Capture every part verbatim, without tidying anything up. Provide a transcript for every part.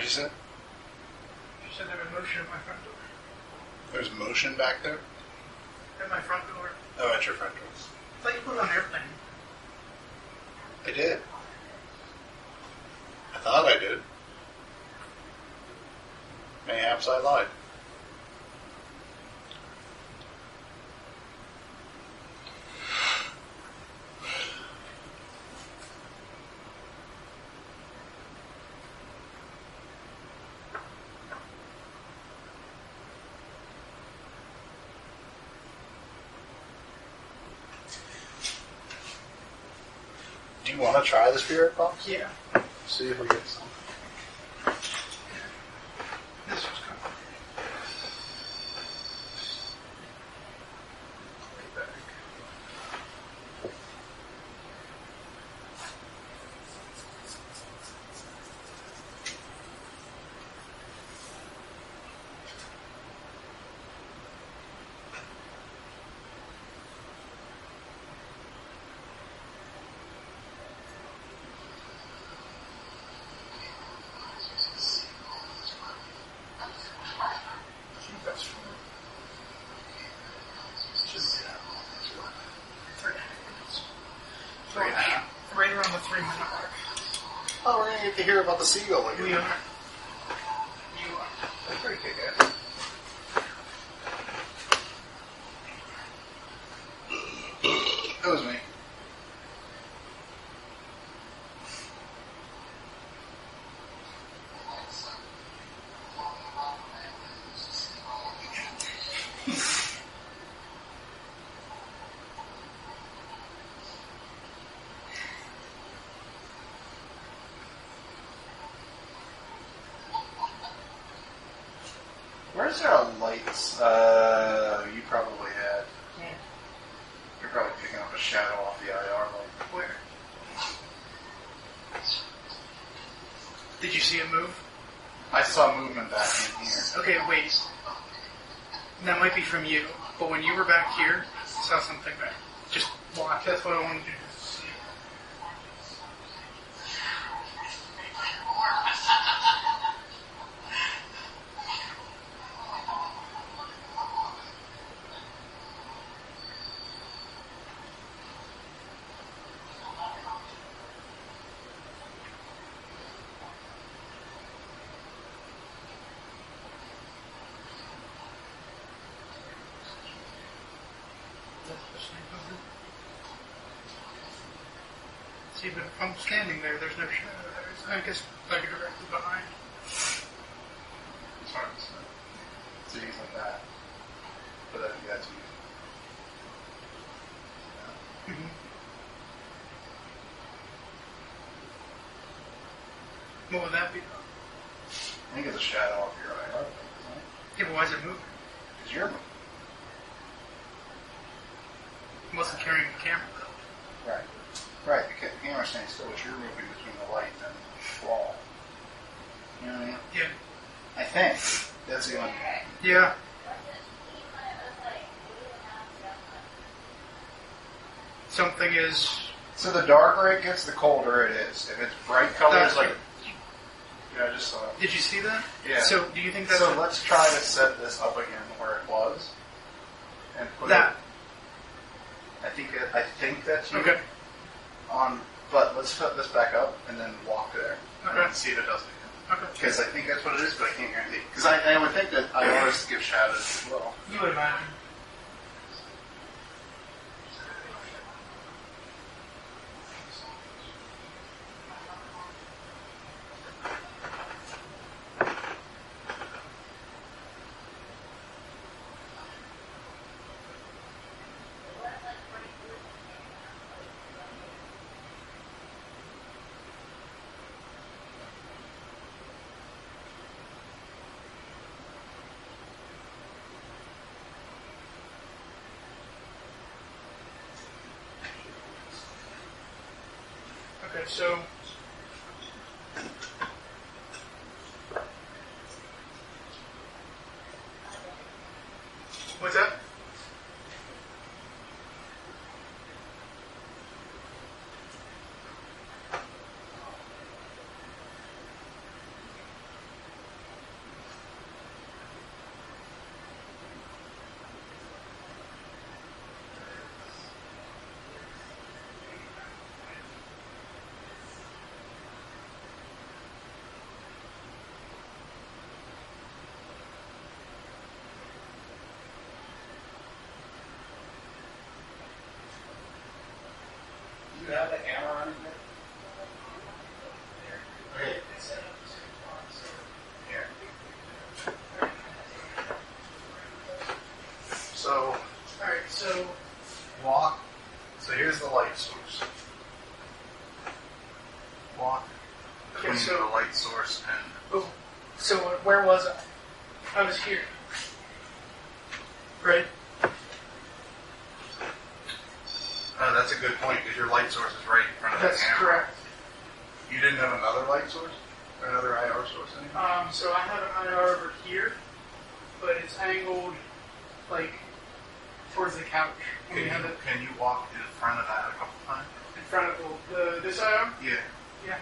you say? You said there was motion at my front door. There's motion back there? At my front door. Oh, at your front door. I thought you put it on airplane. I did. I thought I did. Mayhaps I lied. Do you want to try the spirit box? Yeah. See if we get some. This was coming. Way back. Right around the three minute mark. Oh, we're going to get to hear about the seagull again. We are. You are. That's pretty good, guys. That was me. Where's our lights? Uh, you probably had. Yeah. You're probably picking up a shadow off the I R light. Where? Did you see it move? I saw movement back in here. Okay, wait. That might be from you, but when you were back here, I saw something back. Just watch. That's what I wanted to do. See, but if I'm standing there, there's no shadow there. So I guess I could directly behind. It's hard to say. So things like that. But I think that's easy. Yeah. Mm-hmm. What would that be? I think it's a shadow off your I R light, isn't it? Yeah, but why is it moving? Because you're moving. I wasn't carrying the camera, though. Right. Right, because the camera's staying still, but you're moving between the light and the wall. You know what I mean? Yeah. I think. That's the only Yeah. Something is... So the darker it gets, the colder it is. If it's bright colors, That's- like... Yeah, I just saw it. Did you see that? Yeah. So, do you think that's... So a- let's try to set this up again where it was. And put that? it... I think it, I think that's you. Okay. On, but let's put this back up and then walk there. Okay. And see if it does it again. Okay. Because I think that's what it is, but I can't guarantee. Because I, I would think that I always give shadows as well. You would imagine. Okay, so... What's that? source and Oh, so where was I? I was here. Right? oh, that's a good point because your light source is right in front of That's the camera. correct. You didn't have another light source? Or another I R source anymore? Um, so I have an I R over here, but it's angled like towards the couch. Can We you, have it can you walk in front of that a couple times? in front of the, the this I R. Yeah. Yeah.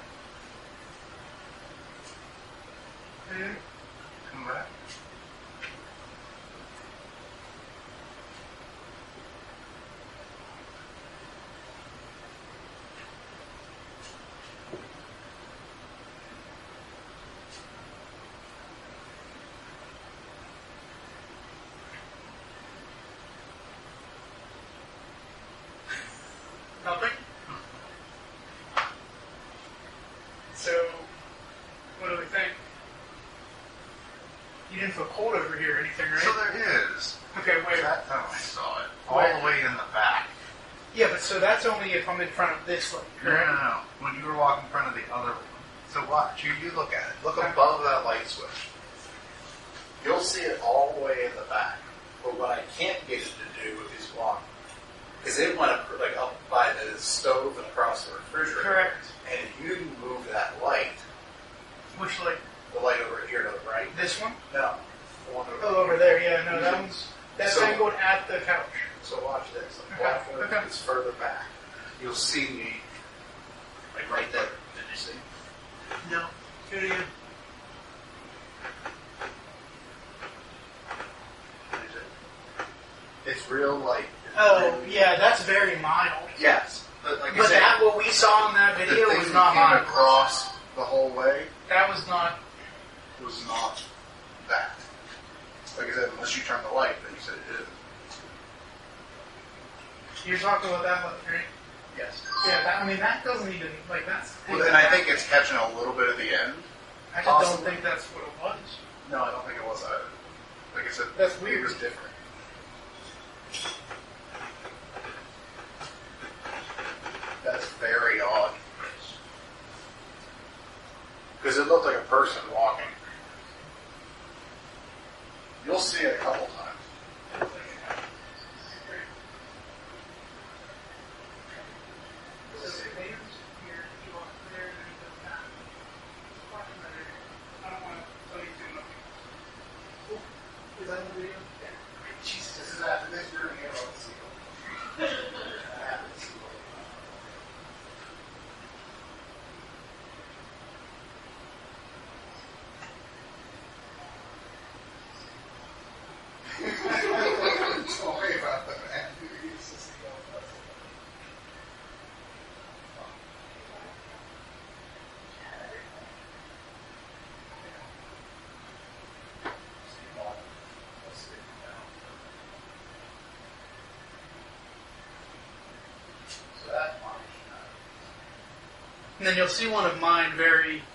Mhm. Come back. Nothing. So, what do we think? You didn't feel cold over here or anything, right? So there is. Okay, wait. That time I saw it. All Where? the way in the back. Yeah, but so that's only if I'm in front of this light, No, no, correct? no. When you were walking in front of the other one. So watch. You, you look at it. Look Okay. above that light switch. You'll see it all the way in the back. But what I can't get it to do is walk. Because it went up, like up by the stove and across the refrigerator. Correct. And if you move that light, Which light? the light over here to the right, This one? no, the one over Oh, over there. Yeah, no, that one's that's So- angled at the couch. So watch this. The Okay, black one okay. is further back. You'll see me. Like right there. Did you see? No. Do it again. It's real light. Oh, yeah, that's very mild. Yes. But like I But said, that what we saw in that The video thing was that not came mild. across the whole way That was not. was not that. Like I said, unless you turn the light, but you said it did. You're talking about that light, right? Yes. Yeah, that, I mean that doesn't even like that's. Well, and I think it's catching a little bit at the end. I just possible. don't think that's what it was. No, I don't think it was either. Like I said, That's It weird. was different. That's very odd. Because it looked like a person walking. You'll see it a couple times. Is that in the video? Jesus, this is after this, you're going to get on the seal. After the seal. Don't worry about that, man. It's just the old stuff. And then you'll see one of mine very